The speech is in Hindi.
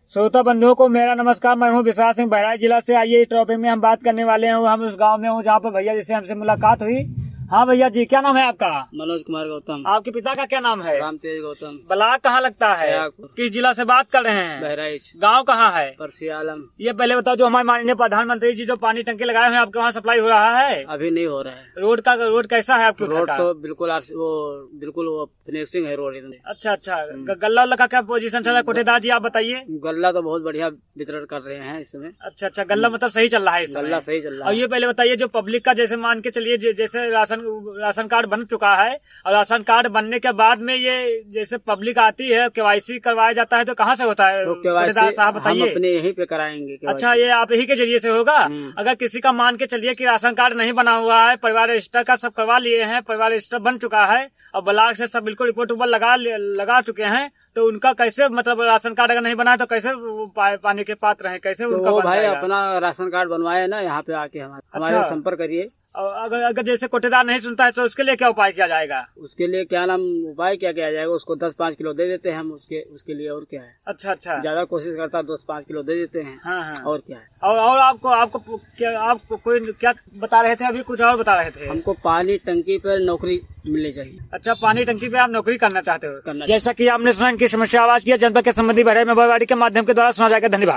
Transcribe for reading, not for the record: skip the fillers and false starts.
श्रोता बंधुओं को मेरा नमस्कार। मैं हूं विश्वास सिंह, बहराइच जिला से। आइए इस टॉपिक में हम बात करने वाले हैं। हम उस गांव में हूं जहां पर भैया जिससे हमसे मुलाकात हुई। हाँ भैया जी, क्या नाम है आपका? मनोज कुमार गौतम। आपके पिता का क्या नाम है? रामतेज गौतम। ब्लॉक कहाँ लगता है? किस जिला से बात कर रहे हैं? बहराइच। गांव कहाँ है? परसियालम। ये पहले बताओ, जो हमारे माननीय प्रधानमंत्री जी जो पानी टंकी लगाए हुए हैं, आपके वहाँ सप्लाई हो रहा है? अभी नहीं हो रहा है। रोड कैसा है आपके? रोड तो बिल्कुल वो फिनिशिंग है रोड। अच्छा। गल्ला का क्या पोजीशन चल रहा है कोटेदार जी, आप बताइए। गल्ला तो बहुत बढ़िया वितरण कर रहे हैं इस समय। अच्छा, गल्ला मतलब सही चल रहा है इस समय? गल्ला सही चल रहा है। और ये पहले बताइए, जो पब्लिक का जैसे मान के चलिए, जैसे राशन कार्ड बन चुका है, और राशन कार्ड बनने के बाद में ये जैसे पब्लिक आती है, केवाईसी करवाया जाता है, तो कहाँ से होता है? तो केवाईसी साहब बताइए। हम अपने यहीं पे कराएंगे। अच्छा, ये आप ही के जरिए से होगा? अगर किसी का मान के चलिए कि राशन कार्ड नहीं बना हुआ है, परिवार रजिस्टर का सब करवा लिए हैं, परिवार रजिस्टर बन चुका है और ब्लॉक से सब बिल्कुल रिपोर्ट लगा चुके हैं, तो उनका कैसे, मतलब राशन कार्ड अगर नहीं बना है तो कैसे पानी के पात्र हैं? कैसे तो उनका वो भाई अपना राशन कार्ड बनवाए ना, यहाँ पे आके हमारे संपर्क करिए। और अगर जैसे कोटेदार नहीं सुनता है तो उसके लिए क्या उपाय किया जाएगा? उसके लिए क्या नाम उपाय क्या किया जाएगा? उसको 10-5 किलो दे देते हैं हम उसके लिए, और क्या है। अच्छा। ज्यादा कोशिश करता है 10-5 किलो दे देते हैं। हाँ। और क्या है। और आपको कोई क्या बता रहे थे? अभी कुछ और बता रहे थे। हमको पानी टंकी पर नौकरी मिलनी चाहिए। अच्छा, पानी टंकी पे आप नौकरी करना चाहते हो? जैसा कि आपने सुना, इनकी समस्या आवाज किया जनपद के संबंधी बहराइच में के माध्यम के द्वारा सुना जाएगा। धन्यवाद।